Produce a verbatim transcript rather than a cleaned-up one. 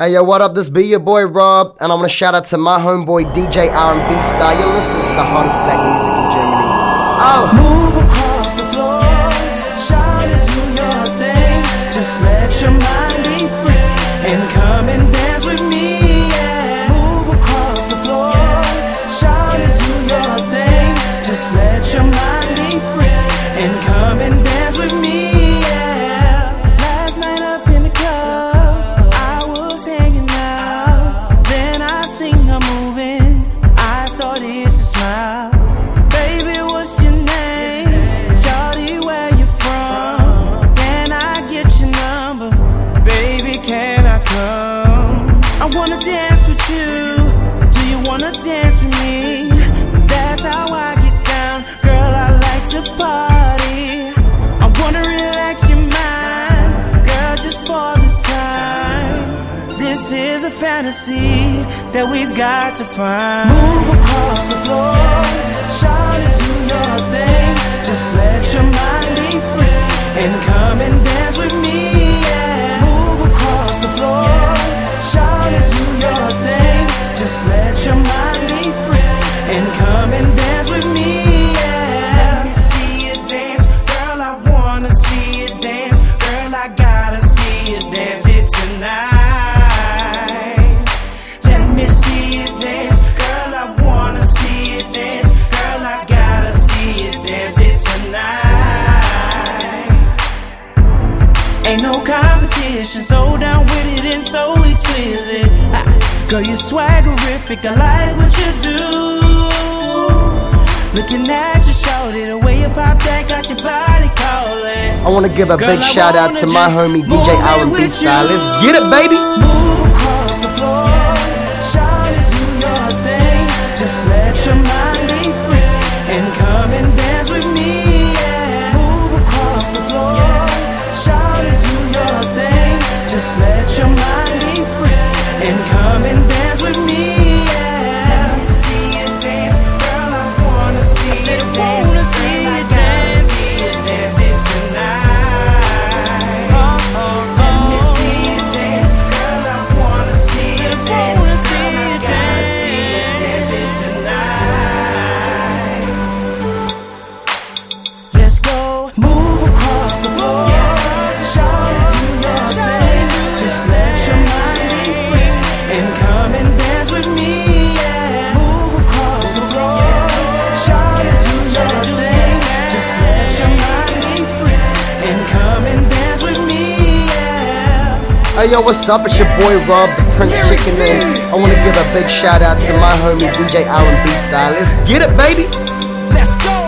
Hey yo, what up? This be your boy Rob, and I want to shout out to my homeboy D J R and B Star. You're listening to the hottest black music in Germany. Oh, move across the floor, shout it, do your thing. Just let your mind be free and come and dance with me. Yeah. Move across the floor, shout it, do your thing. Just let your mind be free and come and dance with me. Fantasy that we've got to find. Move across the floor, shout it, do your thing. Just let your mind be free and come and dance with me. Yeah. Move across the floor, shout it, do your thing. Just let your mind be free and come and dance with me. Yeah. Let me see you dance, girl. I wanna see you dance, girl. I gotta see you dance it tonight. Ain't no competition, so down with it and so exquisite. Ah, girl, you're swaggerific, I like what you do. Looking at you, shorty, the way you pop that got your body calling. I want to give a girl, big I shout out to my homie D J R and B Star. Let's get it, baby. Move across the floor, shout it, do your thing. Just let your mind be free and come and dance with me. Yeah. Move across the floor. Just let your mind be free and come and dance with me. Yeah. Let me see you dance, girl. I wanna see I said you dance. Wanna see girl, you dance. See you dance it tonight. Oh, oh, oh. Let me see you dance, girl. I wanna see you dance. Wanna see girl, you dance. See you dance it tonight. Let's go. Move across the floor. Yeah. Hey yo, what's up? It's your boy Rob, the Prince Chicken, and I want to give a big shout out to my homie D J R and B Star. Let's get it, baby. Let's go.